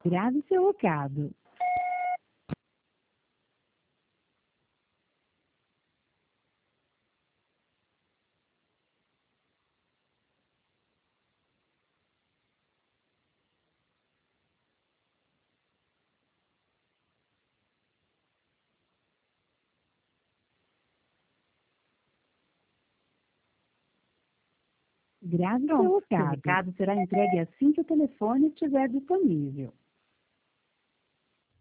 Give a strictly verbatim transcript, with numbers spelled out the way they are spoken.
Grave seu recado. Grave seu Pronto, seu recado. recado será entregue assim que o telefone estiver disponível.